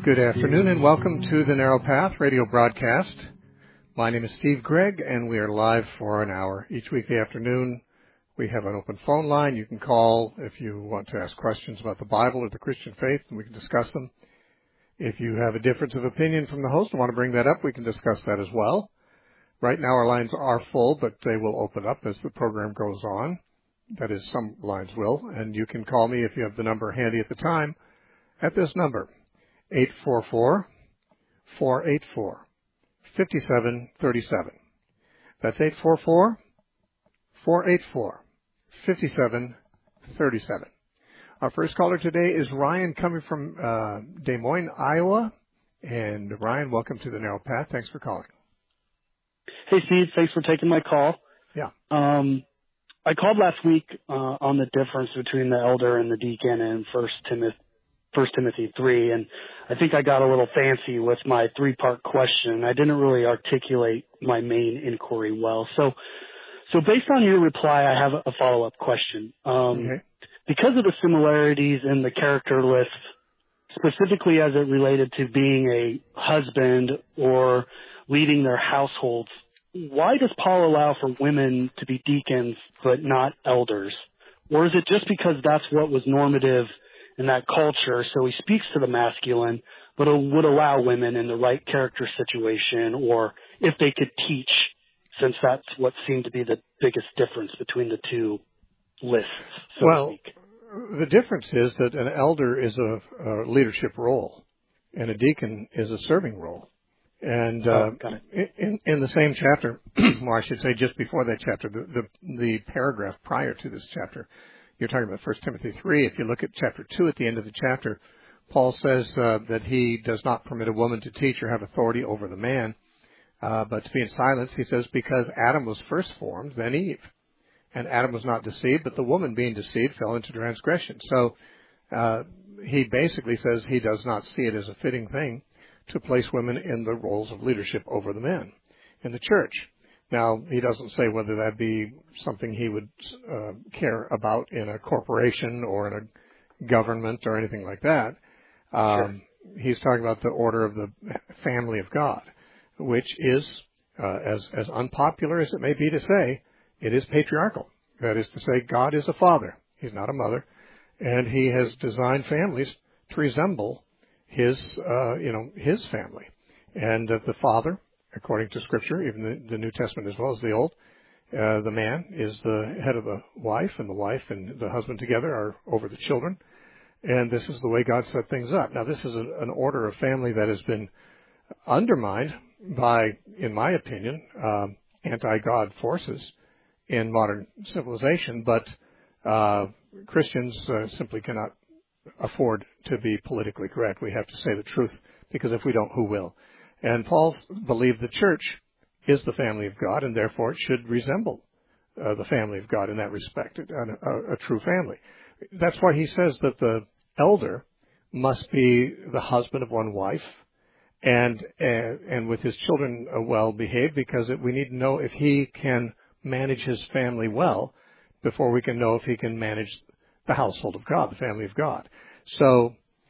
Good afternoon and welcome to the Narrow Path radio broadcast. My name is Steve Gregg and we are live for an hour. Each weekday afternoon we have an open phone line. You can call if you want to ask questions about the Bible or the Christian faith and we can discuss them. If you have a difference of opinion from the host and want to bring that up, we can discuss that as well. Right now our lines are full, but they will open up as the program goes on. That is, some lines will. And you can call me if you have the number handy at the time at this number. 844-484-5737. That's 844-484-5737. Our first caller today is Ryan coming from Des Moines, Iowa. And Ryan, welcome to the Narrow Path. Thanks for calling. Hey, Steve. Thanks for taking my call. Yeah. I called last week on the difference between the elder and the deacon in 1 Timothy 3, and I think I got a little fancy with my three-part question. I didn't really articulate my main inquiry well. So based on your reply, I have a follow-up question. Okay. Because of the similarities in the character list, specifically as it related to being a husband or leading their households, why does Paul allow for women to be deacons but not elders? Or is it just because that's what was normative in that culture, so he speaks to the masculine, but would allow women in the right character situation, or if they could teach, since that's what seemed to be the biggest difference between the two lists, so to speak? The difference is that an elder is a leadership role, and a deacon is a serving role. And Got it. in the same chapter, or I should say just before that chapter, the paragraph prior to this chapter, you're talking about 1 Timothy 3. If you look at chapter 2 at the end of the chapter, Paul says that he does not permit a woman to teach or have authority over the man, but to be in silence. He says, because Adam was first formed, then Eve. And Adam was not deceived, but the woman being deceived fell into transgression. So he basically says he does not see it as a fitting thing to place women in the roles of leadership over the men in the church. Now, he doesn't say whether that be something he would care about in a corporation or in a government or anything like that. Sure. He's talking about the order of the family of God, which is, as unpopular as it may be to say, it is patriarchal. That is to say, God is a father. He's not a mother. And he has designed families to resemble his family. And the father, according to Scripture, even the New Testament as well as the Old, the man is the head of the wife, and the wife and the husband together are over the children. And this is the way God set things up. Now, this is an order of family that has been undermined by, in my opinion, anti-God forces in modern civilization, but Christians simply cannot afford to be politically correct. We have to say the truth, because if we don't, who will? And Paul believed the church is the family of God, and therefore it should resemble the family of God in that respect, a true family. That's why he says that the elder must be the husband of one wife, and with his children well behaved, because we need to know if he can manage his family well before we can know if he can manage the household of God, the family of God. So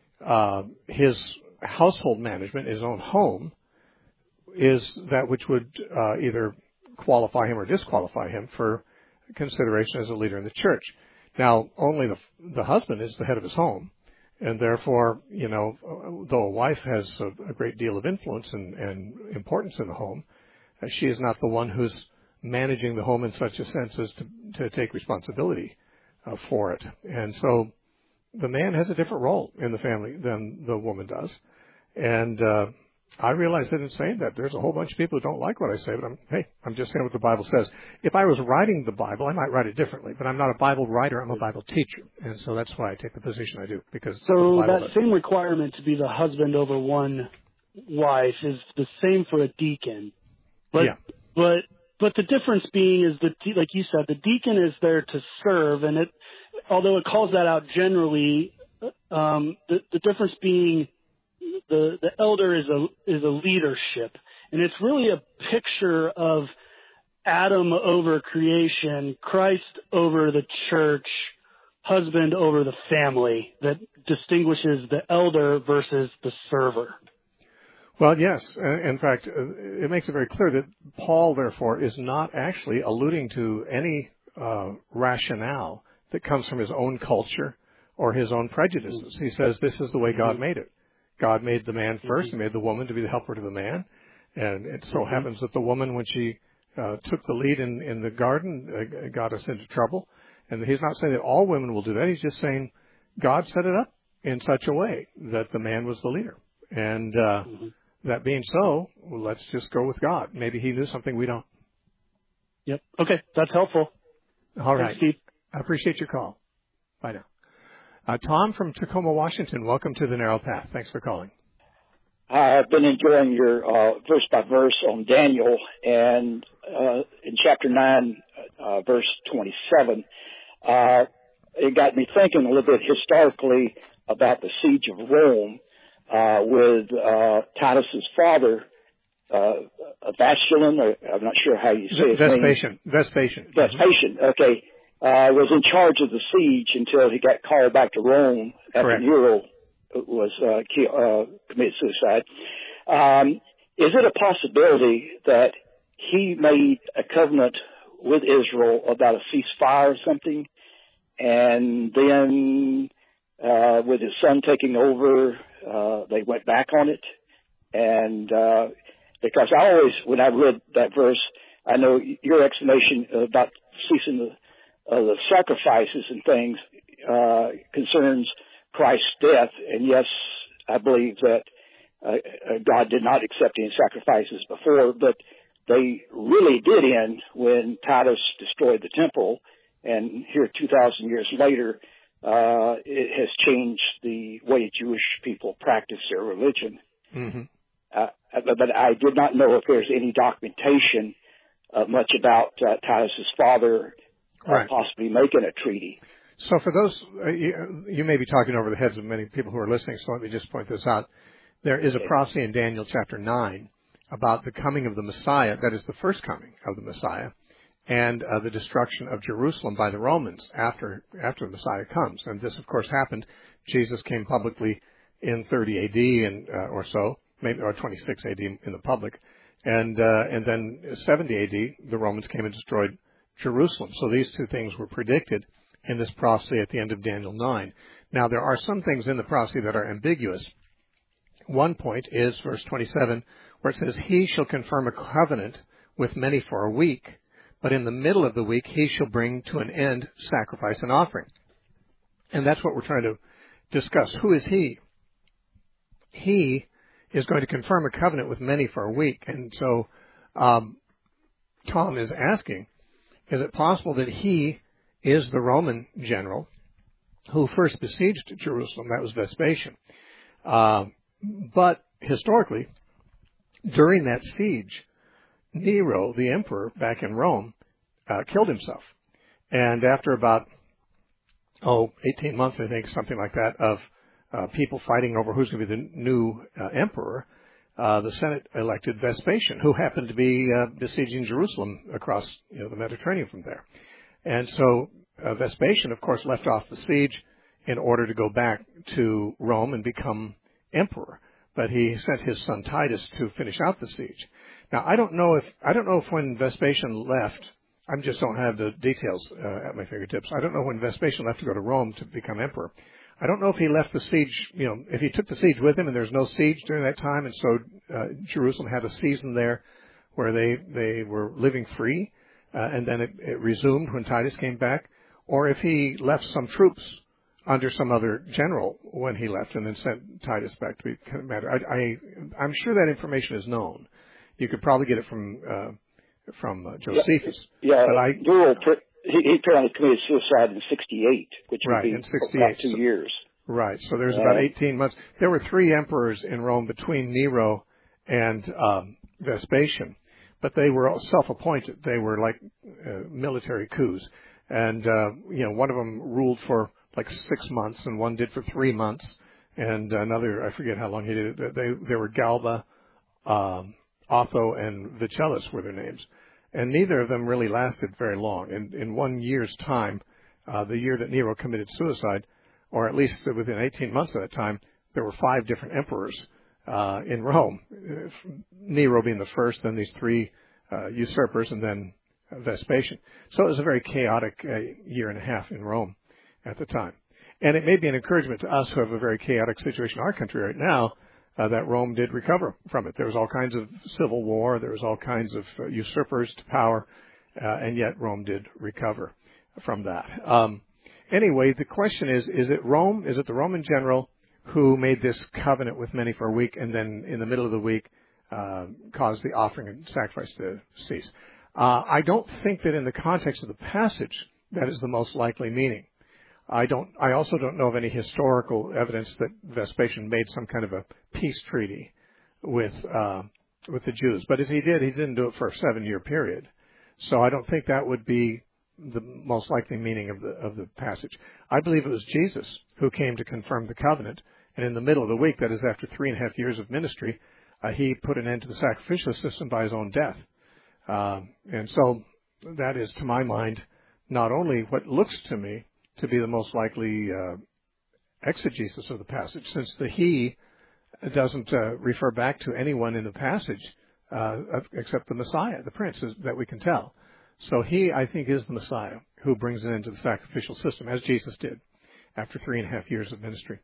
his household management, his own home, is that which would either qualify him or disqualify him for consideration as a leader in the church. Now, only the husband is the head of his home, and therefore, though a wife has a great deal of influence and importance in the home, she is not the one who's managing the home in such a sense as to take responsibility for it. And so the man has a different role in the family than the woman does. And I realize that in saying that, there's a whole bunch of people who don't like what I say, but I'm just saying what the Bible says. If I was writing the Bible, I might write it differently, but I'm not a Bible writer, I'm a Bible teacher. And so that's why I take the position I do, because So that same requirement to be the husband over one wife is the same for a deacon. But, yeah. But the difference being is that, like you said, the deacon is there to serve, and although it calls that out generally, the difference being the elder is a leadership, and it's really a picture of Adam over creation, Christ over the church, husband over the family that distinguishes the elder versus the server? Well, yes. In fact, it makes it very clear that Paul, therefore, is not actually alluding to any rationale that comes from his own culture or his own prejudices. He says this is the way God made it. God made the man first. He made the woman to be the helper to the man. And it so happens that the woman, when she took the lead in the garden, got us into trouble. And he's not saying that all women will do that. He's just saying God set it up in such a way that the man was the leader. And that being so, well, let's just go with God. Maybe he knew something we don't. Yep. Okay, that's helpful. All right. Thanks, Steve. I appreciate your call. Bye now. Tom from Tacoma, Washington, welcome to the Narrow Path. Thanks for calling. I've been enjoying your verse by verse on Daniel, and in chapter 9, verse 27, it got me thinking a little bit historically about the siege of Rome with Titus's father, Vespasian, or I'm not sure how you say his name. Vespasian. Okay. Was in charge of the siege until he got called back to Rome after Nero was committed suicide. Is it a possibility that he made a covenant with Israel about a ceasefire or something, and then with his son taking over, they went back on it? And because I always, when I read that verse, I know your explanation about ceasing the sacrifices and things concerns Christ's death, and yes, I believe that God did not accept any sacrifices before, but they really did end when Titus destroyed the temple, and here 2,000 years later, it has changed the way Jewish people practice their religion. Mm-hmm. But I did not know if there's any documentation much about Titus's father possibly making a treaty. So for those, you may be talking over the heads of many people who are listening, so let me just point this out. There is a prophecy in Daniel chapter 9 about the coming of the Messiah, that is the first coming of the Messiah, and the destruction of Jerusalem by the Romans after the Messiah comes. And this, of course, happened. Jesus came publicly in 30 A.D. and or so, maybe or 26 A.D. in the public, and then 70 A.D. the Romans came and destroyed Jerusalem. So these two things were predicted in this prophecy at the end of Daniel 9. Now, there are some things in the prophecy that are ambiguous. One point is verse 27, where it says, "He shall confirm a covenant with many for a week, but in the middle of the week he shall bring to an end sacrifice and offering." And that's what we're trying to discuss. Who is he? He is going to confirm a covenant with many for a week. And so Tom is asking, is it possible that he is the Roman general who first besieged Jerusalem? That was Vespasian. But historically, during that siege, Nero, the emperor back in Rome, killed himself. And after about, 18 months, I think, something like that, of people fighting over who's going to be the new emperor, the Senate elected Vespasian, who happened to be besieging Jerusalem across the Mediterranean from there. And so Vespasian, of course, left off the siege in order to go back to Rome and become emperor. But he sent his son Titus to finish out the siege. Now, I don't know if when Vespasian left, I just don't have the details at my fingertips. I don't know when Vespasian left to go to Rome to become emperor. I don't know if he left the siege, if he took the siege with him and there's no siege during that time, and so Jerusalem had a season there where they were living free, and then it resumed when Titus came back, or if he left some troops under some other general when he left and then sent Titus back to be commander. I'm sure that information is known. You could probably get it from Josephus. Yeah, but he apparently committed suicide in 68, which would be in 68, about 2 years. Right, so there's about 18 months. There were 3 emperors in Rome between Nero and Vespasian, but they were all self-appointed. They were like military coups. And, one of them ruled for like 6 months, and one did for 3 months, and another, I forget how long he did it. They were Galba, Otho, and Vitellius were their names. And neither of them really lasted very long. In 1 year's time, the year that Nero committed suicide, or at least within 18 months of that time, there were 5 different emperors in Rome, Nero being the first, then these 3 usurpers, and then Vespasian. So it was a very chaotic year and a half in Rome at the time. And it may be an encouragement to us who have a very chaotic situation in our country right now that Rome did recover from it. There was all kinds of civil war. There was all kinds of usurpers to power, and yet Rome did recover from that. Anyway, the question is it Rome? Is it the Roman general who made this covenant with many for a week and then in the middle of the week caused the offering and sacrifice to cease? I don't think that in the context of the passage that is the most likely meaning. I also don't know of any historical evidence that Vespasian made some kind of a peace treaty with the Jews. But if he did, he didn't do it for a 7-year period. So I don't think that would be the most likely meaning of the passage. I believe it was Jesus who came to confirm the covenant, and in the middle of the week, that is after 3.5 years of ministry, he put an end to the sacrificial system by his own death. And so that is, to my mind, not only what looks to me to be the most likely exegesis of the passage, since the he doesn't refer back to anyone in the passage except the Messiah, the Prince, that we can tell. So he, I think, is the Messiah who brings an end to the sacrificial system, as Jesus did after 3.5 years of ministry.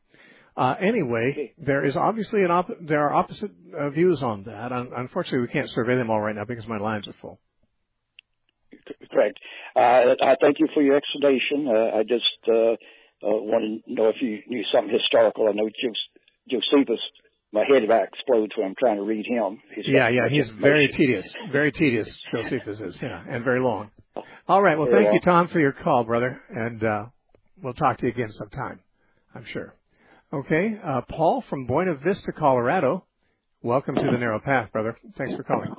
Anyway, there is obviously there are opposite views on that. Unfortunately, we can't survey them all right now because my lines are full. Correct. I thank you for your explanation. I just want to know if you knew something historical. I know Josephus, my head about explodes when I'm trying to read him. He's very tedious. Very tedious, Josephus is, and very long. All right, well, thank you, Tom, for your call, brother, and we'll talk to you again sometime, I'm sure. Okay, Paul from Buena Vista, Colorado. Welcome to the Narrow Path, brother. Thanks for calling.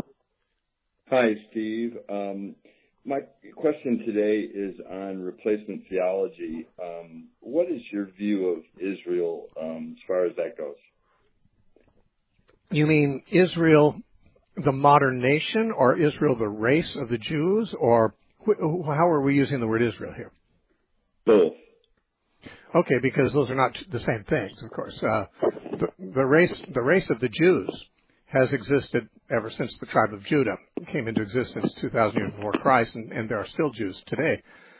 Hi, Steve. My question today is on replacement theology. What is your view of Israel as far as that goes? You mean Israel, the modern nation, or Israel, the race of the Jews, or how are we using the word Israel here? Both. Okay, because those are not the same things, of course. The race of the Jews has existed ever since the tribe of Judah came into existence 2,000 years before Christ, and there are still Jews today.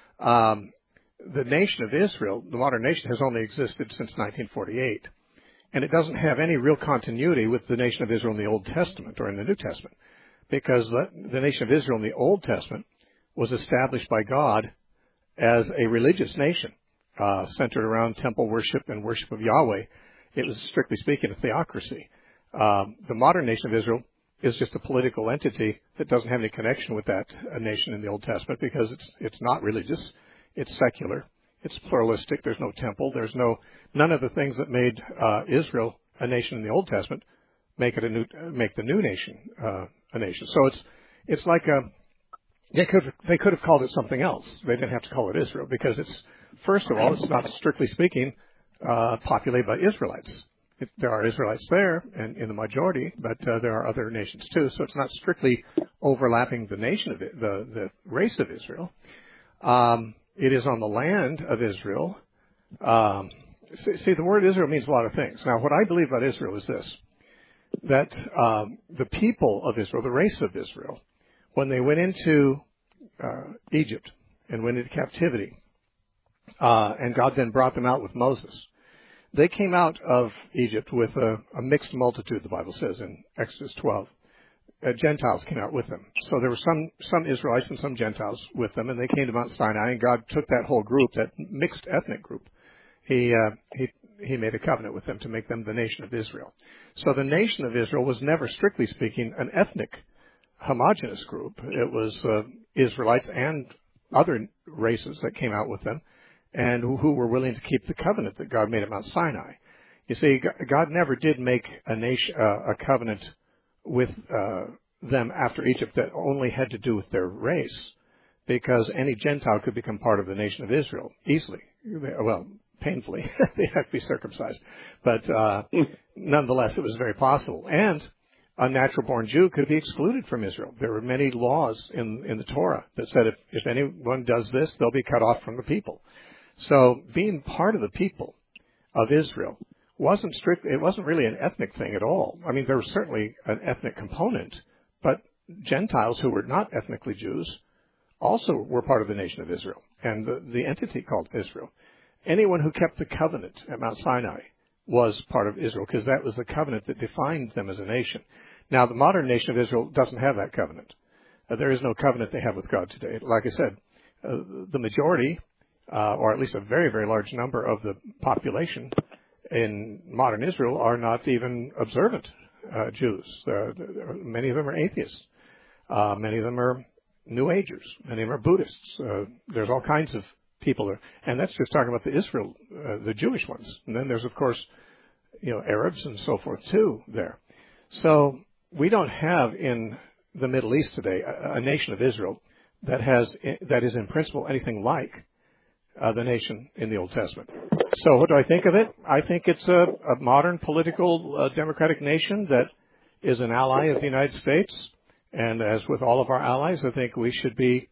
The nation of Israel, the modern nation, has only existed since 1948. And it doesn't have any real continuity with the nation of Israel in the Old Testament or in the New Testament, because the nation of Israel in the Old Testament was established by God as a religious nation, centered around temple worship and worship of Yahweh. It was, strictly speaking, a theocracy. The modern nation of Israel is just a political entity that doesn't have any connection with that nation in the Old Testament because it's not religious, it's secular. It's pluralistic. There's no temple. There's none of the things that made Israel a nation in the Old Testament make the new nation a nation. So it's like they could have called it something else. They didn't have to call it Israel because first of all, it's not, strictly speaking, populated by Israelites. There are Israelites there, and in the majority, but there are other nations too. So it's not strictly overlapping the nation of it, the race of Israel. It is on the land of Israel. See, the word Israel means a lot of things. Now, what I believe about Israel is this, that the people of Israel, the race of Israel, when they went into Egypt and went into captivity, and God then brought them out with Moses, they came out of Egypt with a mixed multitude, the Bible says in Exodus 12. Gentiles came out with them. So there were some Israelites and some Gentiles with them, and they came to Mount Sinai, and God took that whole group, that mixed ethnic group. He made a covenant with them to make them the nation of Israel. So the nation of Israel was never, strictly speaking, an ethnic homogeneous group. It was Israelites and other races that came out with them, and who were willing to keep the covenant that God made at Mount Sinai. You see, God never did make a covenant with them after Egypt that only had to do with their race, because any Gentile could become part of the nation of Israel easily. Well, painfully. They had to be circumcised. But nonetheless, it was very possible. And a natural-born Jew could be excluded from Israel. There were many laws in the Torah that said if anyone does this, they'll be cut off from the people. So being part of the people of Israel wasn't really an ethnic thing at all. I mean, there was certainly an ethnic component, but Gentiles who were not ethnically Jews also were part of the nation of Israel and the entity called Israel. Anyone who kept the covenant at Mount Sinai was part of Israel because that was the covenant that defined them as a nation. Now, the modern nation of Israel doesn't have that covenant. There is no covenant they have with God today. Like I said, the majority, or at least a very, very large number of the population in modern Israel are not even observant Jews. Many of them are atheists. Many of them are New Agers. Many of them are Buddhists. There's all kinds of people there. And that's just talking about the Jewish ones. And then there's, of course, Arabs and so forth, too, there. So we don't have in the Middle East today a nation of Israel that is in principle anything like the nation in the Old Testament. So what do I think of it? I think it's a modern political democratic nation that is an ally of the United States. And as with all of our allies, I think we should be,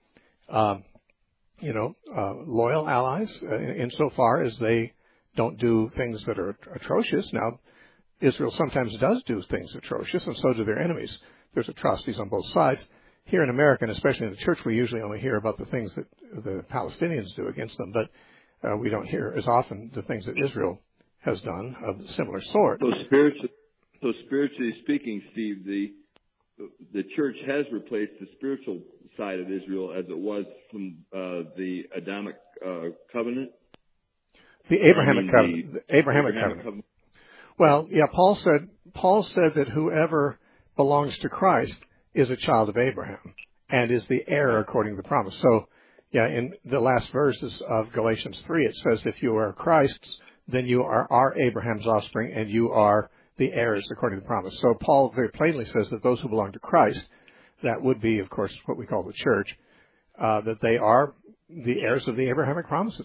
loyal allies insofar as they don't do things that are atrocious. Now, Israel sometimes does do things atrocious, and so do their enemies. There's atrocities on both sides. Here in America, and especially in the church, we usually only hear about the things that the Palestinians do against them, but we don't hear as often the things that Israel has done of a similar sort. So spiritually speaking, Steve, the church has replaced the spiritual side of Israel as it was from the Adamic covenant. The Abrahamic covenant. The Abrahamic covenant. Well, yeah, Paul said that whoever belongs to Christ is a child of Abraham and is the heir according to the promise. So, yeah, in the last verses of Galatians 3, it says, if you are Christ's, then you are Abraham's offspring and you are the heirs according to the promise. So Paul very plainly says that those who belong to Christ, that would be, of course, what we call the church, that they are the heirs of the Abrahamic promises.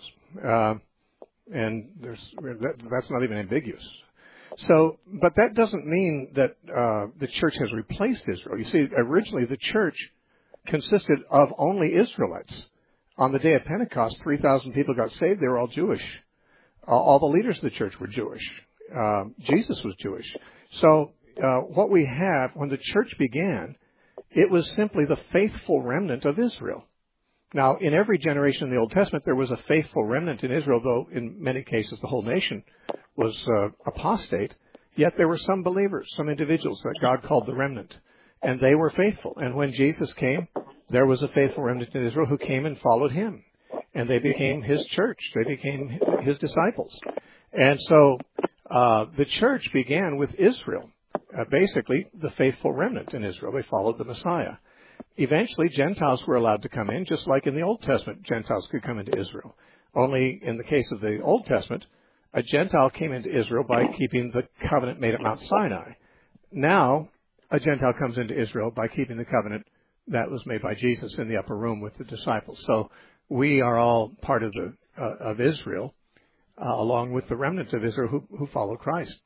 And that's not even ambiguous. So, but that doesn't mean that the church has replaced Israel. You see, originally the church consisted of only Israelites. On the day of Pentecost, 3,000 people got saved. They were all Jewish. All the leaders of the church were Jewish. Jesus was Jewish. So what we have, when the church began, it was simply the faithful remnant of Israel. Now, in every generation in the Old Testament, there was a faithful remnant in Israel, though in many cases the whole nation was apostate. Yet there were some believers, some individuals that God called the remnant, and they were faithful. And when Jesus came, there was a faithful remnant in Israel who came and followed him. And they became his church. They became his disciples. And so the church began with Israel, basically the faithful remnant in Israel. They followed the Messiah. Eventually, Gentiles were allowed to come in, just like in the Old Testament, Gentiles could come into Israel. Only in the case of the Old Testament, a Gentile came into Israel by keeping the covenant made at Mount Sinai. Now, a Gentile comes into Israel by keeping the covenant that was made by Jesus in the upper room with the disciples. So we are all part of Israel, along with the remnant of Israel who follow Christ.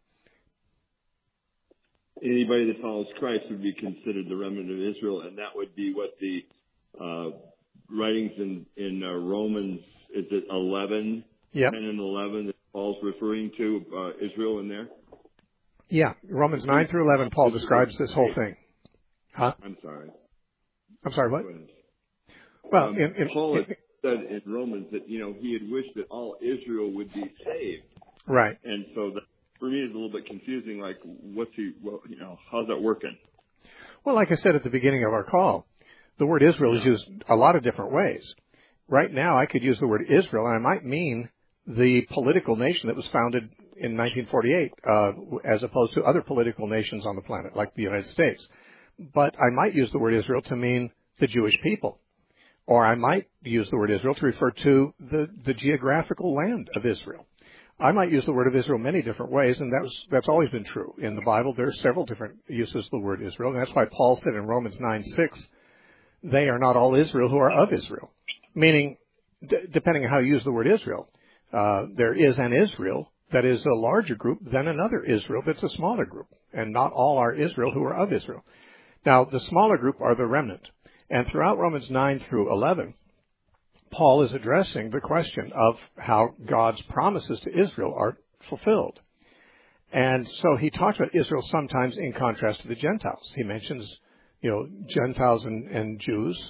Anybody that follows Christ would be considered the remnant of Israel, and that would be what the writings in Romans, is it 11, yep. 10 and 11, that Paul's referring to Israel in there? Yeah, Romans 9 through 11, Paul describes this whole thing. Huh? I'm sorry, what? Well, Paul had said in Romans that, he had wished that all Israel would be saved. Right. And so that, for me, it's a little bit confusing, like, how's that working? Well, like I said at the beginning of our call, the word Israel is used a lot of different ways. Right now, I could use the word Israel, and I might mean the political nation that was founded in 1948, as opposed to other political nations on the planet, like the United States. But I might use the word Israel to mean the Jewish people. Or I might use the word Israel to refer to the geographical land of Israel. I might use the word of Israel many different ways, and that's always been true. In the Bible, there are several different uses of the word Israel, and that's why Paul said in Romans 9:6, they are not all Israel who are of Israel. Meaning, depending on how you use the word Israel, there is an Israel that is a larger group than another Israel that's a smaller group. and not all are Israel who are of Israel. Now, the smaller group are the remnant. And throughout Romans 9 through 11, Paul is addressing the question of how God's promises to Israel are fulfilled. And so he talks about Israel sometimes in contrast to the Gentiles. He mentions, Gentiles and Jews,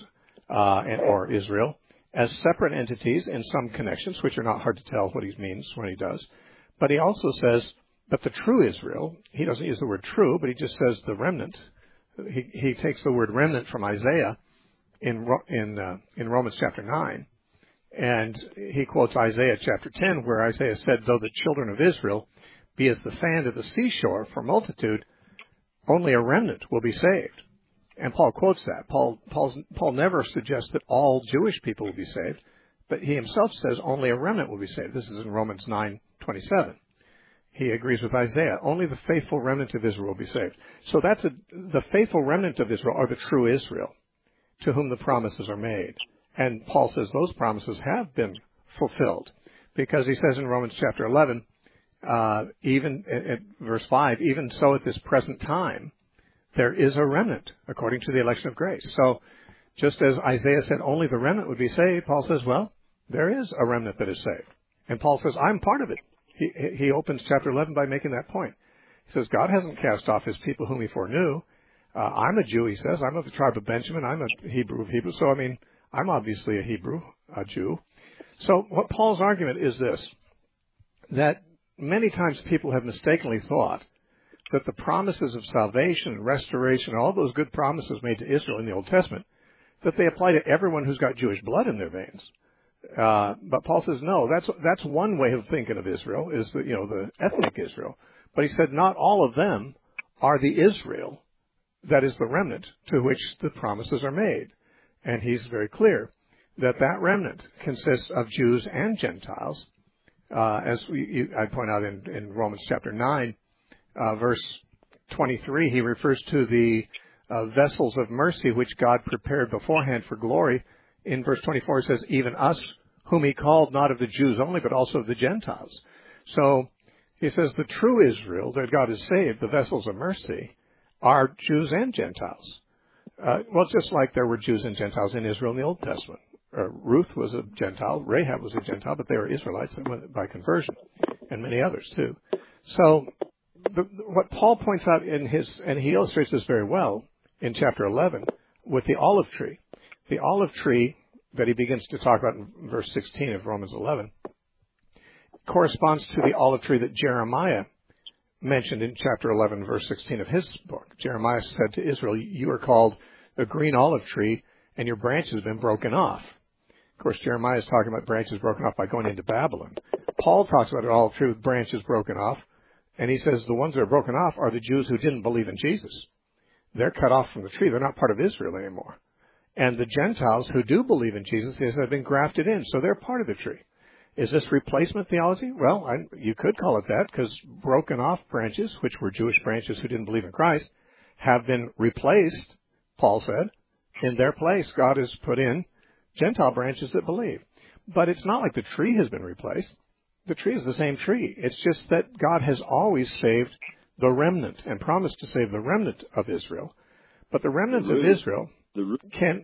or Israel, as separate entities in some connections, which are not hard to tell what he means when he does. But he also says that the true Israel, he doesn't use the word true, but he just says the remnant. He takes the word remnant from Isaiah in Romans chapter 9, and he quotes Isaiah chapter 10, where Isaiah said, though the children of Israel be as the sand of the seashore for multitude, only a remnant will be saved. And Paul quotes that. Paul never suggests that all Jewish people will be saved, but he himself says only a remnant will be saved. This is in Romans 9:27. He agrees with Isaiah. Only the faithful remnant of Israel will be saved. So the faithful remnant of Israel are the true Israel, to whom the promises are made. And Paul says those promises have been fulfilled, because he says in Romans chapter 11, even at verse 5, even so at this present time, there is a remnant according to the election of grace. So just as Isaiah said only the remnant would be saved, Paul says, well, there is a remnant that is saved. And Paul says, I'm part of it. He opens chapter 11 by making that point. He says, God hasn't cast off his people whom he foreknew. I'm a Jew, he says. I'm of the tribe of Benjamin. I'm a Hebrew of Hebrews. So, I'm obviously a Jew. So what Paul's argument is this, that many times people have mistakenly thought that the promises of salvation and restoration, all those good promises made to Israel in the Old Testament, that they apply to everyone who's got Jewish blood in their veins. But Paul says, no, that's one way of thinking of Israel, is the ethnic Israel. But he said not all of them are the Israel that is the remnant to which the promises are made. And he's very clear that remnant consists of Jews and Gentiles. As I point out in Romans chapter 9, verse 23, he refers to the vessels of mercy which God prepared beforehand for glory. In verse 24, he says, even us whom he called not of the Jews only, but also of the Gentiles. So he says the true Israel that God has saved, the vessels of mercy, are Jews and Gentiles. Just like there were Jews and Gentiles in Israel in the Old Testament. Ruth was a Gentile, Rahab was a Gentile, but they were Israelites by conversion, and many others too. So what Paul points out and he illustrates this very well in chapter 11 with the olive tree. The olive tree that he begins to talk about in verse 16 of Romans 11 corresponds to the olive tree that Jeremiah mentioned in chapter 11, verse 16 of his book. Jeremiah said to Israel, you are called a green olive tree, and your branch has been broken off. Of course, Jeremiah is talking about branches broken off by going into Babylon. Paul talks about an olive tree with branches broken off, and he says the ones that are broken off are the Jews who didn't believe in Jesus. They're cut off from the tree. They're not part of Israel anymore. And the Gentiles who do believe in Jesus, they have been grafted in, so they're part of the tree. Is this replacement theology? Well, you could call it that, because broken off branches, which were Jewish branches who didn't believe in Christ, have been replaced, Paul said. In their place, God has put in Gentile branches that believe. But it's not like the tree has been replaced. The tree is the same tree. It's just that God has always saved the remnant and promised to save the remnant of Israel. But the remnant of Israel the root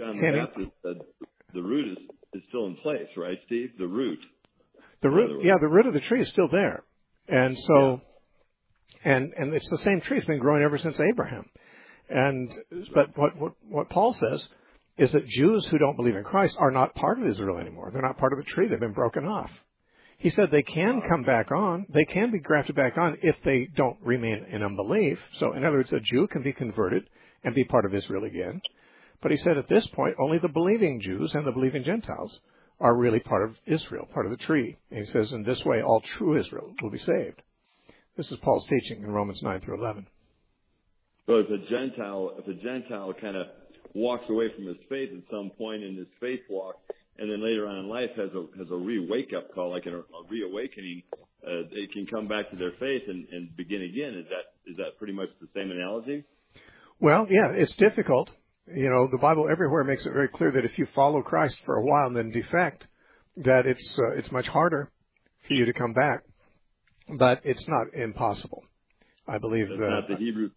is still in place, right, Steve? The root. The root of the tree is still there. And so, and it's the same tree. It's been growing ever since Abraham. But what Paul says is that Jews who don't believe in Christ are not part of Israel anymore. They're not part of the tree. They've been broken off. He said they can come back on. They can be grafted back on if they don't remain in unbelief. So, in other words, a Jew can be converted and be part of Israel again. But he said at this point, only the believing Jews and the believing Gentiles are really part of Israel, part of the tree. And he says in this way, all true Israel will be saved. This is Paul's teaching in Romans 9 through 11. So if a Gentile kind of walks away from his faith at some point in his faith walk, and then later on in life has a wake-up call, like a reawakening, they can come back to their faith and begin again. Is that pretty much the same analogy? Well, yeah, it's difficult. The Bible everywhere makes it very clear that if you follow Christ for a while and then defect, that it's much harder for you to come back. But it's not impossible. I believe. That's not the Hebrews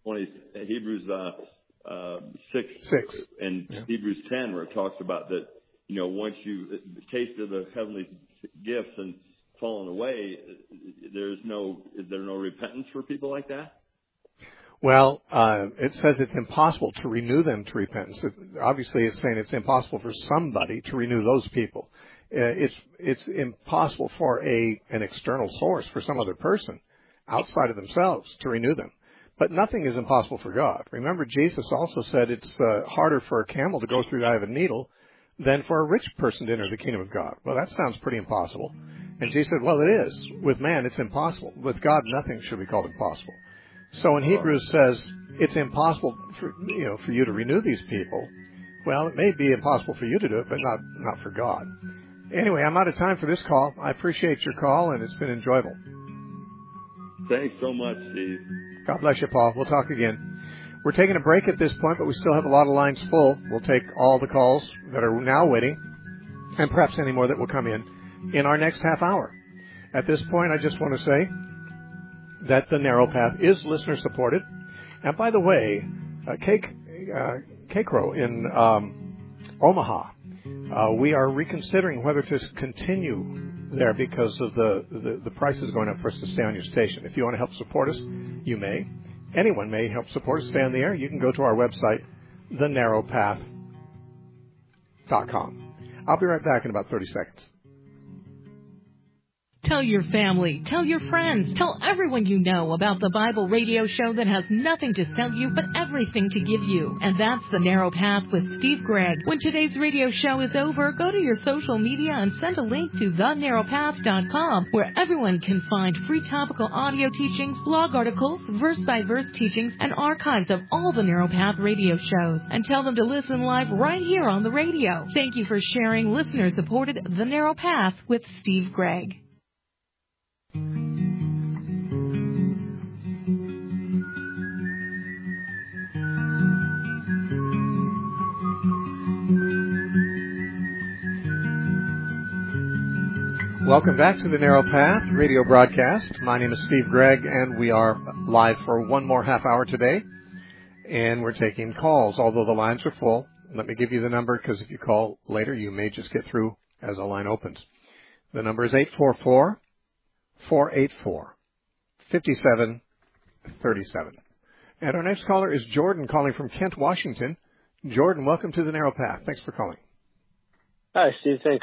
6 and Hebrews 10, where it talks about that, once you tasted the heavenly gifts and fallen away, is there no repentance for people like that? Well, it says it's impossible to renew them to repentance. Obviously, it's saying it's impossible for somebody to renew those people. It's impossible for an external source, for some other person outside of themselves, to renew them. But nothing is impossible for God. Remember, Jesus also said it's harder for a camel to go through the eye of a needle than for a rich person to enter the kingdom of God. Well, that sounds pretty impossible. And Jesus said, well, it is. With man, it's impossible. With God, nothing should be called impossible. So when Hebrews says it's impossible for you to renew these people, well, it may be impossible for you to do it, but not for God. Anyway, I'm out of time for this call. I appreciate your call, and it's been enjoyable. Thanks so much, Steve. God bless you, Paul. We'll talk again. We're taking a break at this point, but we still have a lot of lines full. We'll take all the calls that are now waiting, and perhaps any more that will come in our next half hour. At this point, I just want to say that The Narrow Path is listener-supported. And by the way, K-Crow in Omaha, we are reconsidering whether to continue there because of the prices going up for us to stay on your station. If you want to help support us, you may. Anyone may help support us stay on the air. You can go to our website, thenarrowpath.com. I'll be right back in about 30 seconds. Tell your family, tell your friends, tell everyone you know about the Bible radio show that has nothing to sell you but everything to give you. And that's The Narrow Path with Steve Gregg. When today's radio show is over, go to your social media and send a link to thenarrowpath.com, where everyone can find free topical audio teachings, blog articles, verse-by-verse teachings, and archives of all the Narrow Path radio shows. And tell them to listen live right here on the radio. Thank you for sharing listener-supported The Narrow Path with Steve Gregg. Welcome back to the Narrow Path radio broadcast. My name is Steve Gregg, and we are live for one more half hour today. And we're taking calls, although the lines are full. Let me give you the number, because if you call later, you may just get through as a line opens. The number is 844-484-5737. And our next caller is Jordan, calling from Kent, Washington. Jordan, welcome to the Narrow Path. Thanks for calling. Hi, Steve. Thanks.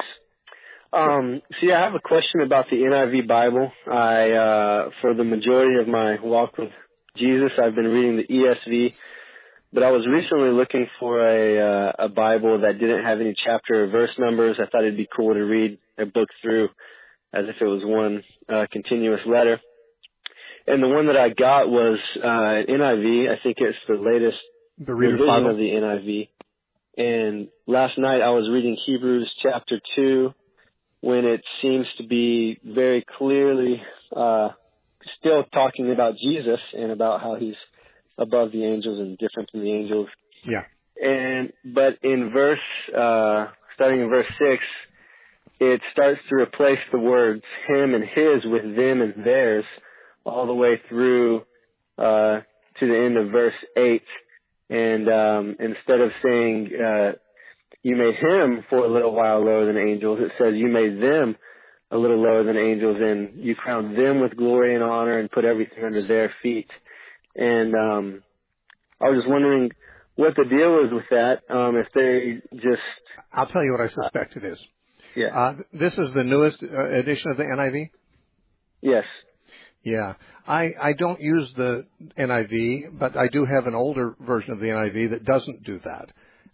I have a question about the NIV Bible. For the majority of my walk with Jesus, I've been reading the ESV, but I was recently looking for a Bible that didn't have any chapter or verse numbers. I thought it'd be cool to read a book through as if it was one continuous letter. And the one that I got was NIV. I think it's the latest revision of the NIV. And last night I was reading Hebrews chapter 2, when it seems to be very clearly still talking about Jesus and about how he's above the angels and different from the angels. Yeah. But in starting in verse 6, it starts to replace the words him and his with them and theirs all the way through to the end of verse 8. And instead of saying you made him for a little while lower than angels, it says you made them a little lower than angels, and you crowned them with glory and honor and put everything under their feet. And I was just wondering what the deal is with that. If they just... I'll tell you what I suspect it is. Yeah. This is the newest edition of the NIV? Yes. Yeah. I don't use the NIV, but I do have an older version of the NIV that doesn't do that.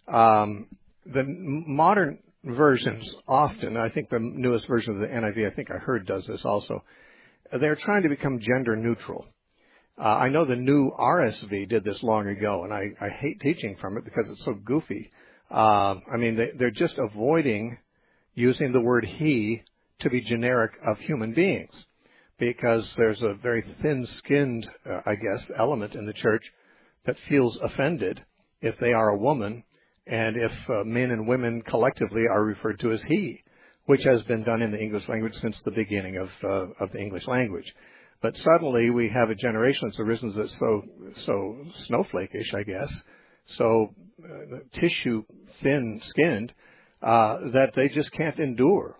The modern versions often, I think the newest version of the NIV, I think I heard, does this also. They're trying to become gender neutral. I know the new RSV did this long ago, and I hate teaching from it because it's so goofy. They're just avoiding using the word he to be generic of human beings, because there's a very thin-skinned, element in the church that feels offended if they are a woman and if men and women collectively are referred to as he, which has been done in the English language since the beginning of the English language. But suddenly we have a generation that's arisen that's so snowflake-ish, I guess, so tissue thin-skinned, that they just can't endure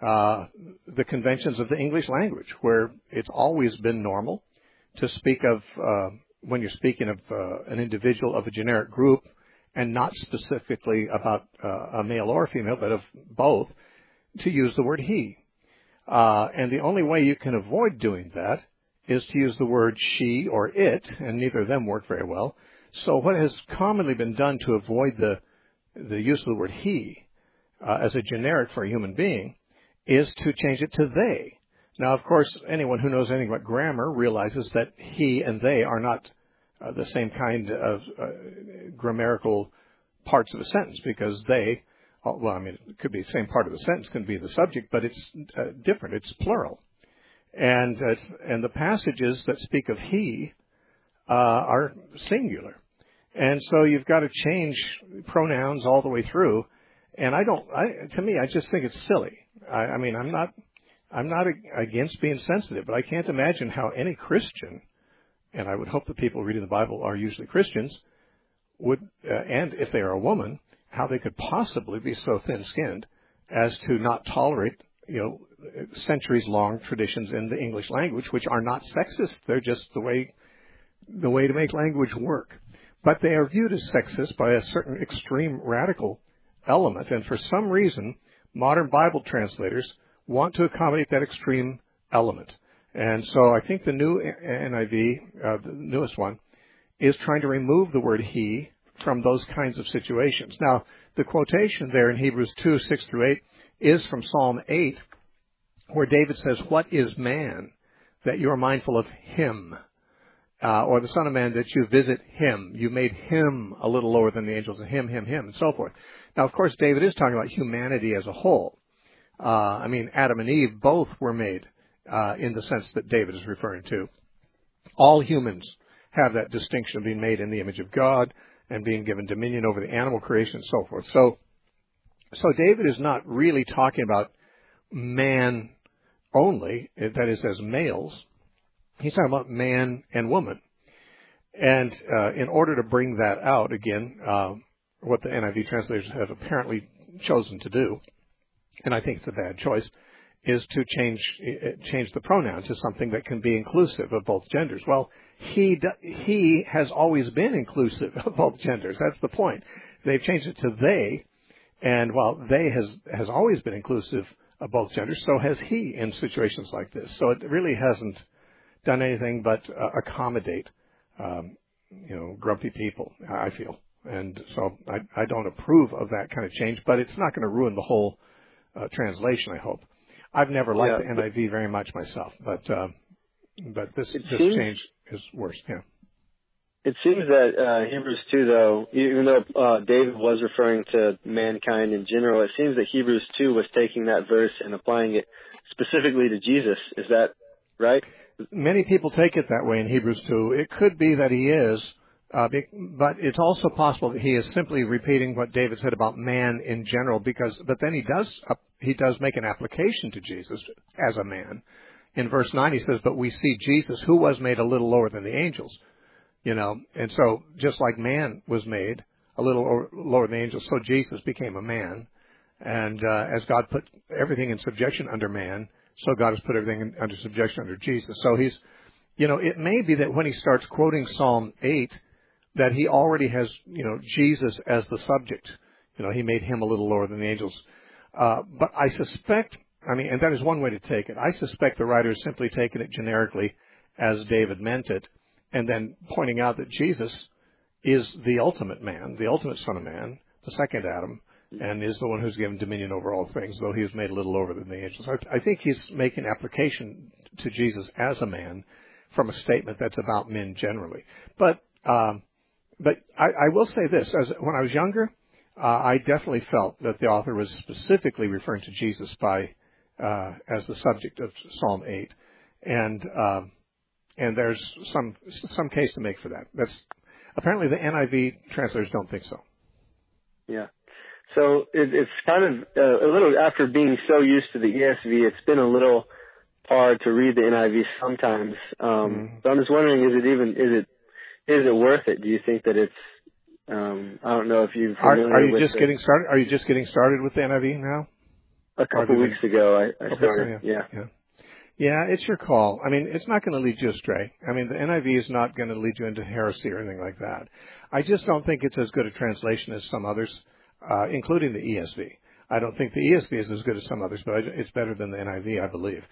the conventions of the English language, where it's always been normal to speak of, when you're speaking of an individual of a generic group, and not specifically about a male or a female, but of both, to use the word he. And the only way you can avoid doing that is to use the word she or it, and neither of them work very well. So what has commonly been done to avoid the use of the word he as a generic for a human being is to change it to they. Now, of course, anyone who knows anything about grammar realizes that he and they are not the same kind of grammatical parts of a sentence, because they, well, I mean, it could be the same part of the sentence, can be the subject, but it's different. It's plural. And the passages that speak of he are singular. And so you've got to change pronouns all the way through. And to me, I just think it's silly. I mean, I'm not against being sensitive, but I can't imagine how any Christian, and I would hope the people reading the Bible are usually Christians, would, and if they are a woman, how they could possibly be so thin-skinned as to not tolerate, centuries-long traditions in the English language, which are not sexist. They're just the way to make language work. But they are viewed as sexist by a certain extreme radical element, and for some reason, modern Bible translators want to accommodate that extreme element. And so I think the new NIV, the newest one, is trying to remove the word he from those kinds of situations. Now, the quotation there in Hebrews 2, 6 through 8 is from Psalm 8, where David says, "What is man that you are mindful of him? Or the Son of Man that you visit him? You made him a little lower than the angels, and him, and so forth." Now, of course, David is talking about humanity as a whole. Adam and Eve both were made in the sense that David is referring to. All humans have that distinction of being made in the image of God and being given dominion over the animal creation and so forth. So David is not really talking about man only, that is, as males. He's talking about man and woman. And in order to bring that out, again, what the NIV translators have apparently chosen to do, and I think it's a bad choice, is to change the pronoun to something that can be inclusive of both genders. Well, he has always been inclusive of both genders. That's the point. They've changed it to they, and while they has always been inclusive of both genders, so has he in situations like this. So it really hasn't done anything but accommodate, grumpy people, I feel. And so I don't approve of that kind of change, but it's not going to ruin the whole translation, I hope. I've never liked the NIV very much myself, but this change is worse. Yeah. It seems that Hebrews 2, though, even though David was referring to mankind in general, it seems that Hebrews 2 was taking that verse and applying it specifically to Jesus. Is that right? Many people take it that way in Hebrews 2. It could be that he is, but it's also possible that he is simply repeating what David said about man in general, but then he does make an application to Jesus as a man. In verse 9 he says, "But we see Jesus, who was made a little lower than the angels." And so just like man was made a little lower than the angels, so Jesus became a man. And as God put everything in subjection under man, so God has put everything under subjection under Jesus. So he's, it may be that when he starts quoting Psalm 8, that he already has, Jesus as the subject. He made him a little lower than the angels. But I suspect, and that is one way to take it. I suspect the writer is simply taking it generically as David meant it, and then pointing out that Jesus is the ultimate man, the ultimate Son of Man, the second Adam, and is the one who's given dominion over all things, though he was made a little lower than the angels. I think he's making application to Jesus as a man from a statement that's about men generally. But I will say this. When I was younger, I definitely felt that the author was specifically referring to Jesus as the subject of Psalm 8. And there's some case to make for that. Apparently the NIV translators don't think so. Yeah. So it's kind of a little, after being so used to the ESV, it's been a little hard to read the NIV sometimes. So I'm just wondering, is it worth it? Do you think that it's I don't know if you're familiar Are you with just getting started? Are you just getting started with the NIV now? A couple weeks ago, I started. Yeah, it's your call. I mean, it's not going to lead you astray. I mean, the NIV is not going to lead you into heresy or anything like that. I just don't think it's as good a translation as some others, including the ESV. I don't think the ESV is as good as some others, but it's better than the NIV, I believe.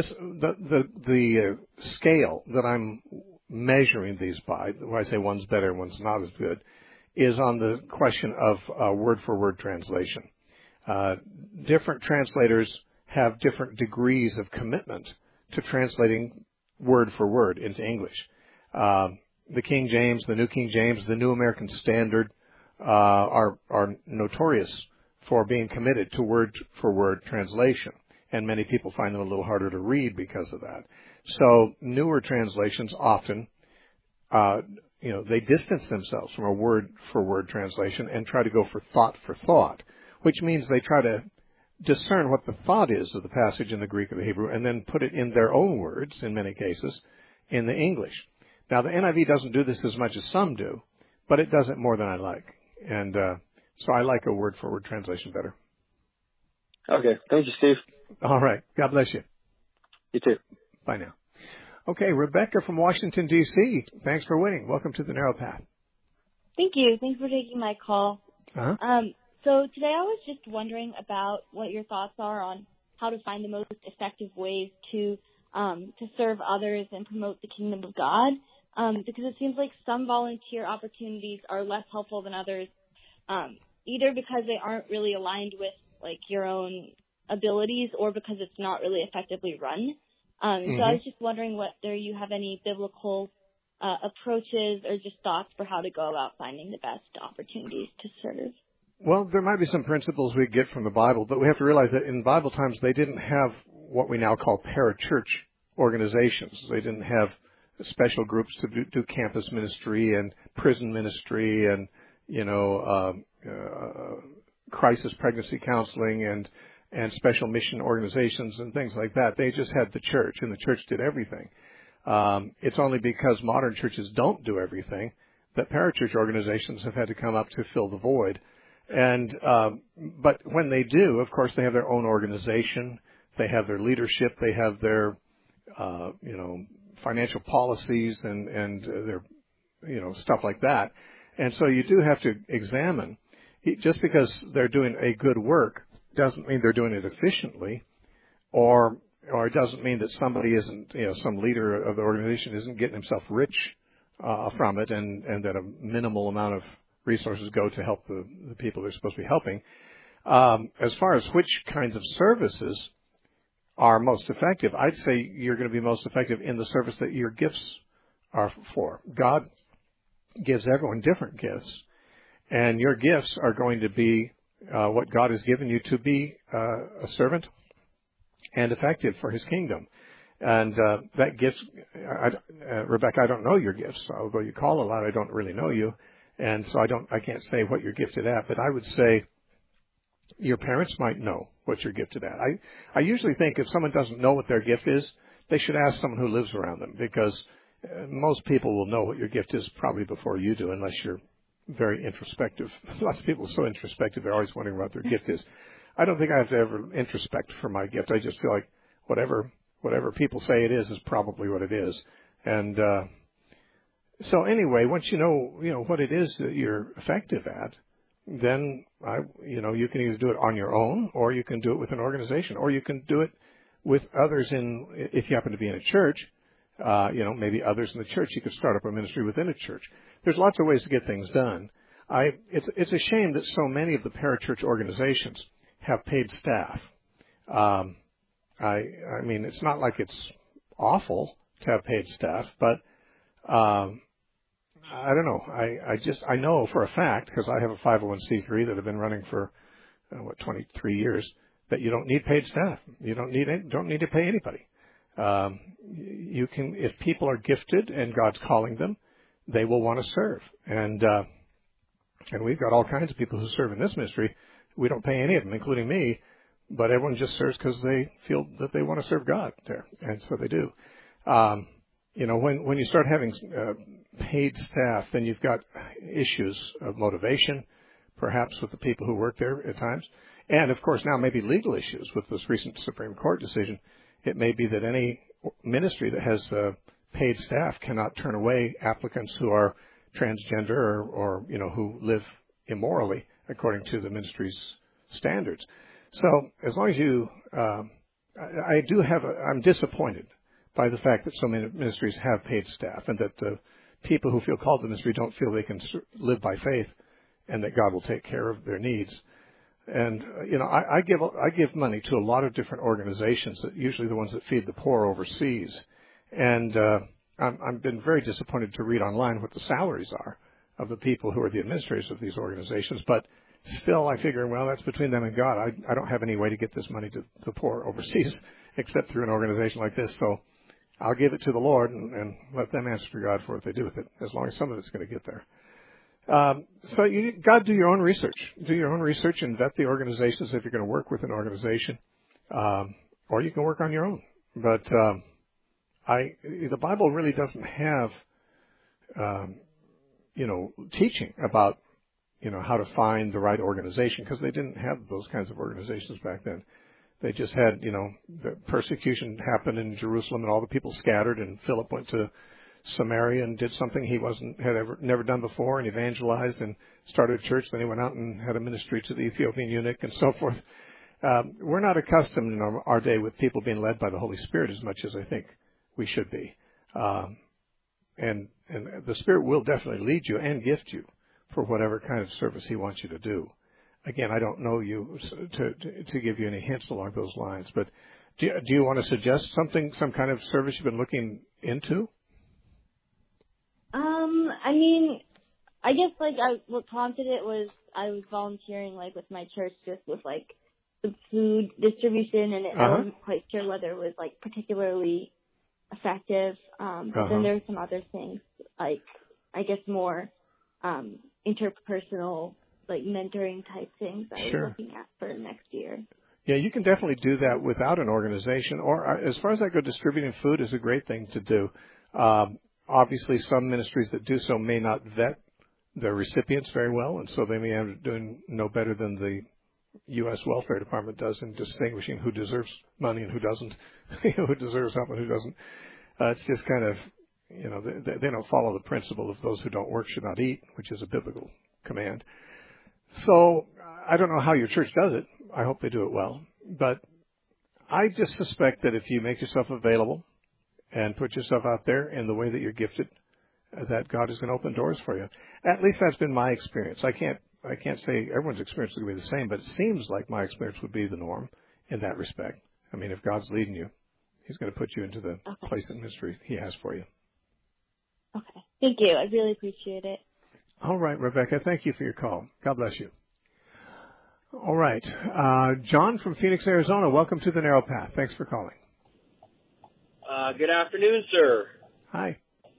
The scale that I'm measuring these by, when I say one's better and one's not as good, is on the question of word-for-word translation. Different translators have different degrees of commitment to translating word for word into English. The King James, the New King James, the New American Standard are notorious for being committed to word for word translation, and many people find them a little harder to read because of that. So newer translations often they distance themselves from a word-for-word translation and try to go for thought, which means they try to discern what the thought is of the passage in the Greek or the Hebrew and then put it in their own words, in many cases, in the English. Now, the NIV doesn't do this as much as some do, but it does it more than I like. And so I like a word-for-word translation better. Okay. Thank you, Steve. All right. God bless you. You too. Bye now. Okay, Rebecca from Washington, D.C. Thanks for waiting. Welcome to the Narrow Path. Thank you. Thanks for taking my call. Uh-huh. So today I was just wondering about what your thoughts are on how to find the most effective ways to serve others and promote the kingdom of God, because it seems like some volunteer opportunities are less helpful than others, either because they aren't really aligned with like your own abilities or because it's not really effectively run. So I was just wondering whether you have any biblical approaches or just thoughts for how to go about finding the best opportunities to serve. Well, there might be some principles we get from the Bible, but we have to realize that in Bible times they didn't have what we now call parachurch organizations. They didn't have special groups to do campus ministry and prison ministry and, crisis pregnancy counseling and special mission organizations and things like that. They just had the church, and the church did everything. It's only because modern churches don't do everything that parachurch organizations have had to come up to fill the void. And but when they do, of course, they have their own organization. They have their leadership. They have their financial policies and their stuff like that. And so you do have to examine. Just because they're doing a good work doesn't mean they're doing it efficiently, or it doesn't mean that somebody isn't, some leader of the organization isn't getting himself rich from it, and that a minimal amount of resources go to help the people they're supposed to be helping. As far as which kinds of services are most effective, I'd say you're going to be most effective in the service that your gifts are for. God gives everyone different gifts, and your gifts are going to be what God has given you to be a servant and effective for His kingdom. And that gifts, Rebecca, I don't know your gifts. Although you call a lot, I don't really know you. And so I can't say what you're gifted at, but I would say your parents might know what you're gifted at. I usually think if someone doesn't know what their gift is, they should ask someone who lives around them, because most people will know what your gift is probably before you do, unless you're very introspective. Lots of people are so introspective, they're always wondering what their gift is. I don't think I have to ever introspect for my gift. I just feel like whatever people say it is probably what it is. And so anyway, once you know what it is that you're effective at, then you can either do it on your own, or you can do it with an organization, or you can do it with others if you happen to be in a church, maybe others in the church. You could start up a ministry within a church. There's lots of ways to get things done. It's a shame that so many of the parachurch organizations have paid staff. I mean, it's not like it's awful to have paid staff, but I don't know. I know for a fact, because I have a 501c3 that I've been running for 23 years, that you don't need paid staff. You don't need to pay anybody. You can, if people are gifted and God's calling them, they will want to serve. And we've got all kinds of people who serve in this ministry. We don't pay any of them, including me, but everyone just serves because they feel that they want to serve God there, and so they do. When you start having paid staff, then you've got issues of motivation, perhaps with the people who work there at times, and of course now maybe legal issues with this recent Supreme Court decision. It may be that any ministry that has paid staff cannot turn away applicants who are transgender or who live immorally according to the ministry's standards. So as long as you, I'm disappointed by the fact that so many ministries have paid staff, and that the people who feel called to ministry don't feel they can live by faith, and that God will take care of their needs. And I give money to a lot of different organizations, usually the ones that feed the poor overseas, and I've been very disappointed to read online what the salaries are of the people who are the administrators of these organizations. But still, I figure, well, that's between them and God. I don't have any way to get this money to the poor overseas except through an organization like this. So I'll give it to the Lord and let them answer to God for what they do with it, as long as some of it's going to get there. So you got to do your own research. Do your own research and vet the organizations if you're going to work with an organization, or you can work on your own. But the Bible really doesn't have, teaching about, how to find the right organization, because they didn't have those kinds of organizations back then. They just had, the persecution happened in Jerusalem and all the people scattered, and Philip went to Samaria and did something he had never done before, and evangelized and started a church. Then he went out and had a ministry to the Ethiopian eunuch and so forth. We're not accustomed in our day with people being led by the Holy Spirit as much as I think we should be. And the Spirit will definitely lead you and gift you for whatever kind of service He wants you to do. Again, I don't know you to give you any hints along those lines, but do you want to suggest some kind of service you've been looking into? I guess what prompted it was I was volunteering with my church, just with the food distribution, and I wasn't quite sure whether it was particularly effective. But then there were some other things, I guess more interpersonal, mentoring type things I was looking at for next year. Yeah, you can definitely do that without an organization. Or as far as I go, distributing food is a great thing to do. Obviously, some ministries that do so may not vet their recipients very well, and so they may end up doing no better than the U.S. Welfare Department does in distinguishing who deserves money and who doesn't, who deserves help and who doesn't. It's just kind of, they don't follow the principle of those who don't work should not eat, which is a biblical command. So I don't know how your church does it. I hope they do it well. But I just suspect that if you make yourself available and put yourself out there in the way that you're gifted, that God is going to open doors for you. At least that's been my experience. I can't say everyone's experience is going to be the same, but it seems like my experience would be the norm in that respect. I mean, if God's leading you, He's going to put you into the place in ministry He has for you. Okay. Thank you. I really appreciate it. All right, Rebecca. Thank you for your call. God bless you. All right. John from Phoenix, Arizona. Welcome to the Narrow Path. Thanks for calling. Good afternoon, sir. Hi.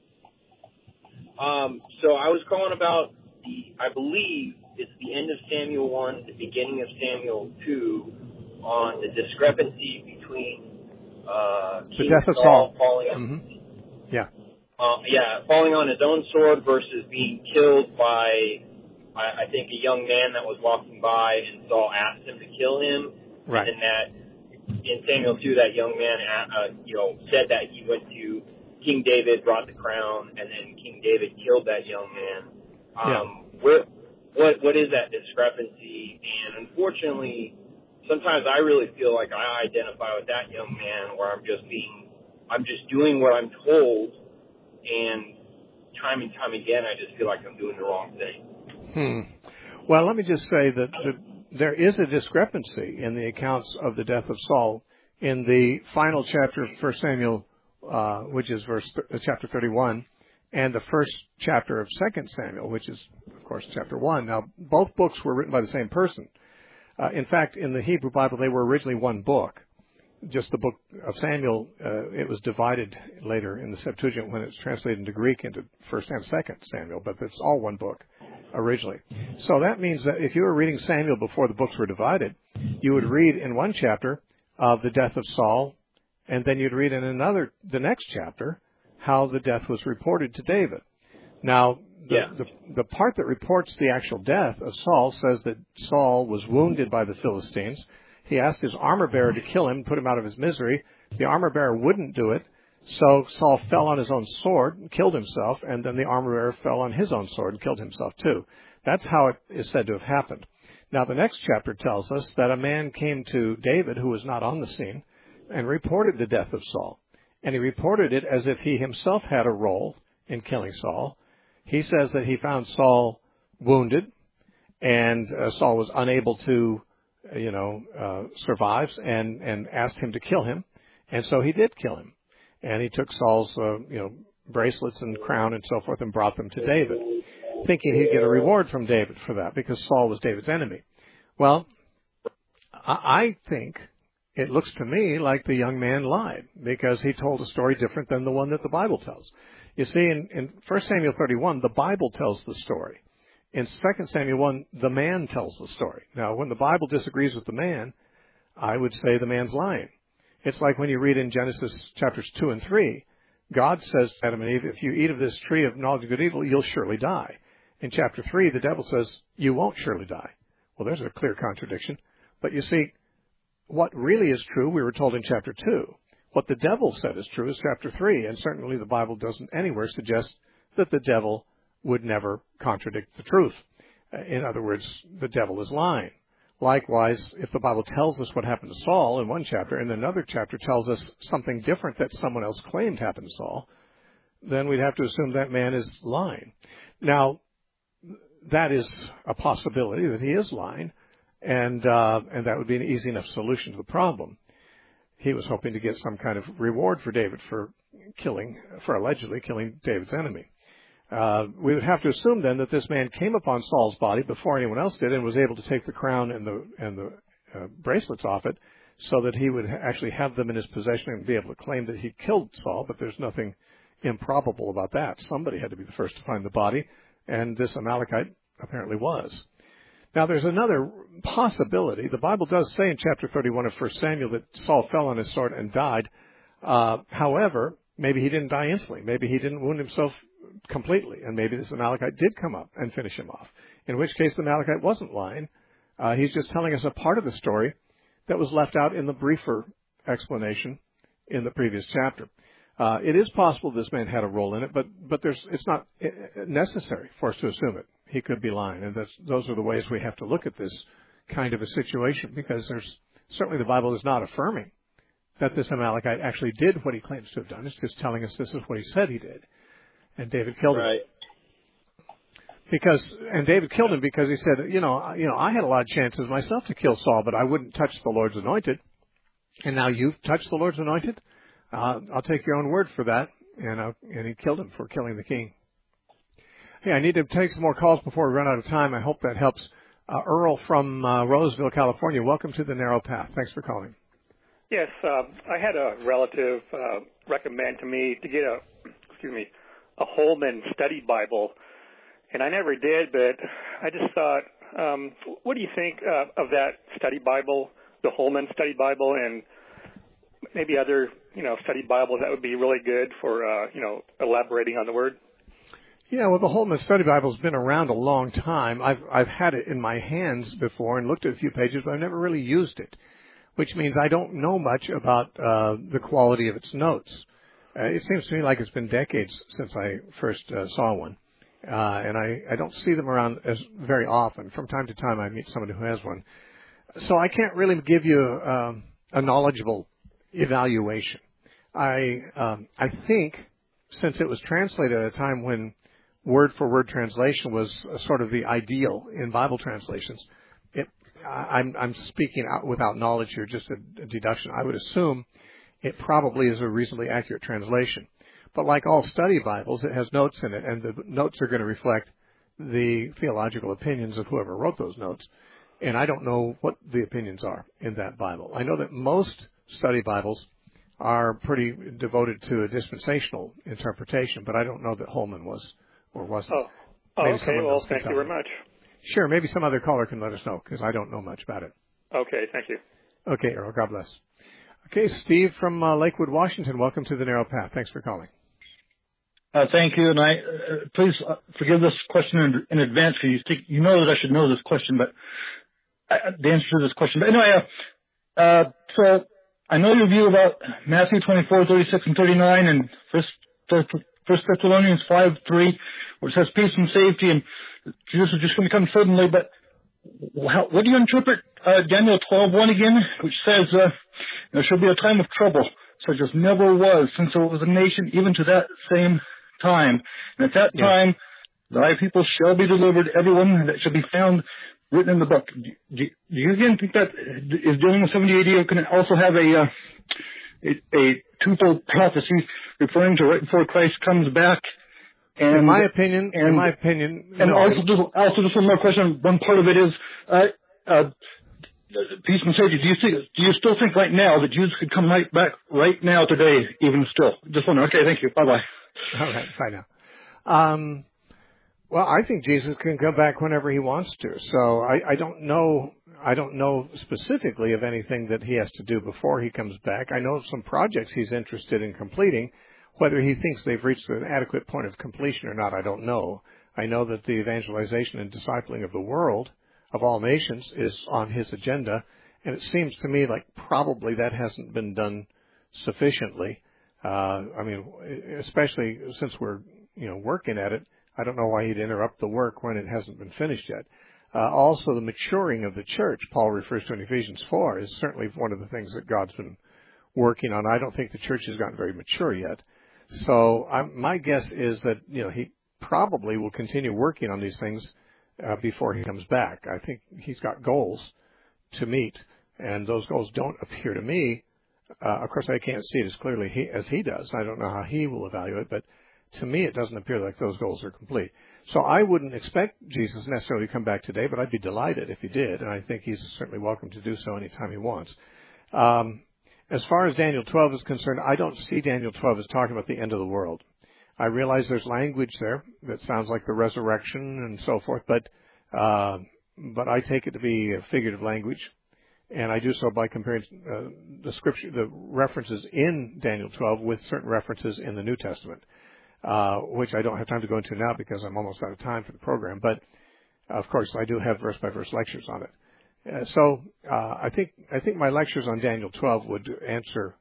So I was calling about I believe it's the end of Samuel 1, the beginning of Samuel 2, on the discrepancy between King Saul falling on, falling on his own sword versus being killed by, I think, a young man that was walking by, and Saul asked him to kill him. Right. And that in Samuel 2, that young man, said that he went to King David, brought the crown, and then King David killed that young man. What is that discrepancy? And unfortunately, sometimes I really feel like I identify with that young man, where I'm just doing what I'm told, and time again, I just feel like I'm doing the wrong thing. Well, let me just say that there is a discrepancy in the accounts of the death of Saul in the final chapter of 1 Samuel, which is chapter 31, and the first chapter of 2 Samuel, which is, of course, chapter 1. Now, both books were written by the same person. In fact, in the Hebrew Bible, they were originally one book. Just the book of Samuel, it was divided later in the Septuagint when it's translated into Greek into 1st and 2nd Samuel, but it's all one book originally. So that means that if you were reading Samuel before the books were divided, you would read in one chapter of the death of Saul, and then you'd read in the next chapter, how the death was reported to David. Now, the part that reports the actual death of Saul says that Saul was wounded by the Philistines. He asked his armor bearer to kill him, put him out of his misery. The armor bearer wouldn't do it, so Saul fell on his own sword and killed himself, and then the armor bearer fell on his own sword and killed himself too. That's how it is said to have happened. Now, the next chapter tells us that a man came to David who was not on the scene and reported the death of Saul. And he reported it as if he himself had a role in killing Saul. He says that he found Saul wounded, and Saul was unable to, survive, and asked him to kill him. And so he did kill him. And he took Saul's, bracelets and crown and so forth and brought them to David, thinking he'd get a reward from David for that because Saul was David's enemy. Well, I think it looks to me like the young man lied because he told a story different than the one that the Bible tells. You see, in 1 Samuel 31, the Bible tells the story. In 2 Samuel 1, the man tells the story. Now, when the Bible disagrees with the man, I would say the man's lying. It's like when you read in Genesis chapters 2 and 3, God says to Adam and Eve, if you eat of this tree of knowledge of good and evil, you'll surely die. In chapter 3, the devil says, you won't surely die. Well, there's a clear contradiction. But you see, what really is true, we were told in chapter 2. What the devil said is true is chapter 3, and certainly the Bible doesn't anywhere suggest that the devil would never contradict the truth. In other words, the devil is lying. Likewise, if the Bible tells us what happened to Saul in one chapter, and another chapter tells us something different that someone else claimed happened to Saul, then we'd have to assume that man is lying. Now, that is a possibility that he is lying, and that would be an easy enough solution to the problem. He was hoping to get some kind of reward for David for allegedly killing David's enemy. We would have to assume then that this man came upon Saul's body before anyone else did and was able to take the crown and the bracelets off it so that he would actually have them in his possession and be able to claim that he killed Saul, but there's nothing improbable about that. Somebody had to be the first to find the body, and this Amalekite apparently was. Now, there's another possibility. The Bible does say in chapter 31 of 1 Samuel that Saul fell on his sword and died. However, maybe he didn't die instantly. Maybe he didn't wound himself completely, and maybe this Amalekite did come up and finish him off, in which case the Amalekite wasn't lying. He's just telling us a part of the story that was left out in the briefer explanation in the previous chapter. It is possible this man had a role in it, but it's not necessary for us to assume it. He could be lying, and those are the ways we have to look at this kind of a situation, because certainly the Bible is not affirming that this Amalekite actually did what he claims to have done. It's just telling us this is what he said he did, and David killed him. And David killed him because he said, I had a lot of chances myself to kill Saul, but I wouldn't touch the Lord's anointed, and now you've touched the Lord's anointed. I'll take your own word for that, and he killed him for killing the king. Hey, I need to take some more calls before we run out of time. I hope that helps. Earl from Roseville, California, welcome to the Narrow Path. Thanks for calling. Yes, I had a relative recommend to me to get a Holman Study Bible, and I never did, but I just thought, what do you think of that study Bible, the Holman Study Bible, and maybe other, study Bibles that would be really good for, elaborating on the Word? Yeah, well, the Holman Study Bible's been around a long time. I've had it in my hands before and looked at a few pages, but I've never really used it, which means I don't know much about the quality of its notes. It seems to me like it's been decades since I first saw one, and I don't see them around as very often. From time to time, I meet somebody who has one. So I can't really give you a knowledgeable evaluation. I think since it was translated at a time when word-for-word translation was sort of the ideal in Bible translations, I'm speaking out without knowledge here, just a deduction. I would assume it probably is a reasonably accurate translation. But like all study Bibles, it has notes in it, and the notes are going to reflect the theological opinions of whoever wrote those notes. And I don't know what the opinions are in that Bible. I know that most study Bibles are pretty devoted to a dispensational interpretation, but I don't know that Holman was or wasn't. Okay. Well, thank you very much. Sure. Maybe some other caller can let us know, because I don't know much about it. Okay, thank you. Okay, Earl, God bless. Okay, Steve from Lakewood, Washington, welcome to the Narrow Path. Thanks for calling. Thank you, and please forgive this question in advance because you know that I should know this question, but the answer to this question. But anyway, so I know your view about Matthew 24:36 and 39, and First Thessalonians 5:3, where it says peace and safety, and Jesus is just going to come suddenly. But what do you interpret Daniel 12:1 again, which says there shall be a time of trouble, such as never was since there was a nation, even to that same time. And at that time, thy people shall be delivered, everyone that shall be found written in the book. Do you again think that is dealing with 70 AD, or can it also have a twofold prophecy referring to right before Christ comes back? And, in my opinion, and no. also just one more question. One part of it is peace and safety. Do you still think right now that Jesus could come right back right now today, even still? Just wondering. Okay, thank you. Bye bye. All right, bye now. Well, I think Jesus can come back whenever he wants to. So I don't know specifically of anything that he has to do before he comes back. I know of some projects he's interested in completing. Whether he thinks they've reached an adequate point of completion or not, I don't know. I know that the evangelization and discipling of the world, of all nations, is on his agenda, and it seems to me like probably that hasn't been done sufficiently. Especially since we're working at it, I don't know why he'd interrupt the work when it hasn't been finished yet. Also, the maturing of the church, Paul refers to in Ephesians 4, is certainly one of the things that God's been working on. I don't think the church has gotten very mature yet. So my guess is that he probably will continue working on these things before he comes back. I think he's got goals to meet, and those goals don't appear to me. Of course, I can't see it as clearly as he does. I don't know how he will evaluate, but to me, it doesn't appear like those goals are complete. So I wouldn't expect Jesus necessarily to come back today, but I'd be delighted if he did, and I think he's certainly welcome to do so anytime he wants. As far as Daniel 12 is concerned, I don't see Daniel 12 as talking about the end of the world. I realize there's language there that sounds like the resurrection and so forth, but I take it to be a figurative language, and I do so by comparing the scripture, the references in Daniel 12 with certain references in the New Testament, which I don't have time to go into now because I'm almost out of time for the program. But of course, I do have verse-by-verse lectures on it. So I think my lectures on Daniel 12 would answer,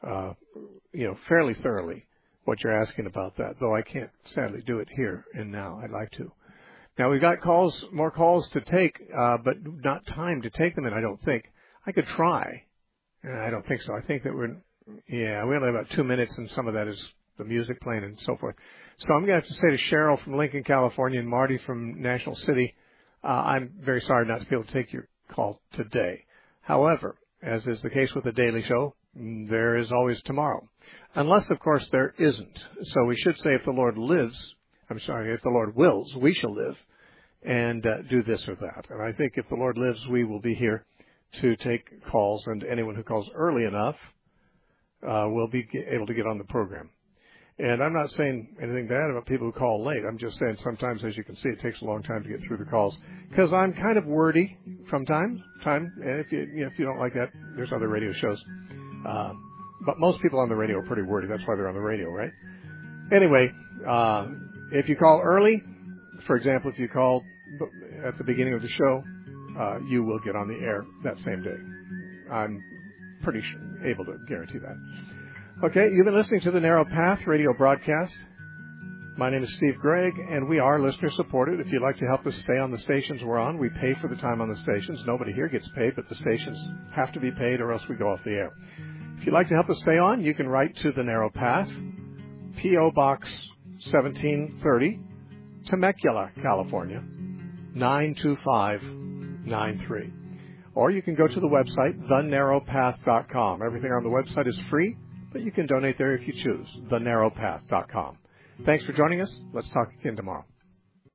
fairly thoroughly what you're asking about that, though I can't sadly do it here and now. I'd like to. Now we've got more calls to take, but not time to take them in, I don't think. I could try. I don't think so. I think that we only have about 2 minutes, and some of that is the music playing and so forth. So I'm going to have to say to Cheryl from Lincoln, California, and Marty from National City, I'm very sorry not to be able to take your call today. However, as is the case with the Daily Show, there is always tomorrow. Unless, of course, there isn't. So we should say if the Lord wills, we shall live and do this or that. And I think if the Lord lives, we will be here to take calls, and anyone who calls early enough will be able to get on the program. And I'm not saying anything bad about people who call late. I'm just saying sometimes, as you can see, it takes a long time to get through the calls because I'm kind of wordy from time to time. And if you don't like that, there's other radio shows. But most people on the radio are pretty wordy. That's why they're on the radio, right? Anyway, if you call early, for example, if you call at the beginning of the show, you will get on the air that same day. I'm pretty able to guarantee that. Okay, you've been listening to the Narrow Path radio broadcast. My name is Steve Gregg, and we are listener-supported. If you'd like to help us stay on the stations we're on, we pay for the time on the stations. Nobody here gets paid, but the stations have to be paid or else we go off the air. If you'd like to help us stay on, you can write to the Narrow Path, P.O. Box 1730, Temecula, California, 92593. Or you can go to the website, thenarrowpath.com. Everything on the website is free, but you can donate there if you choose, thenarrowpath.com. Thanks for joining us. Let's talk again tomorrow.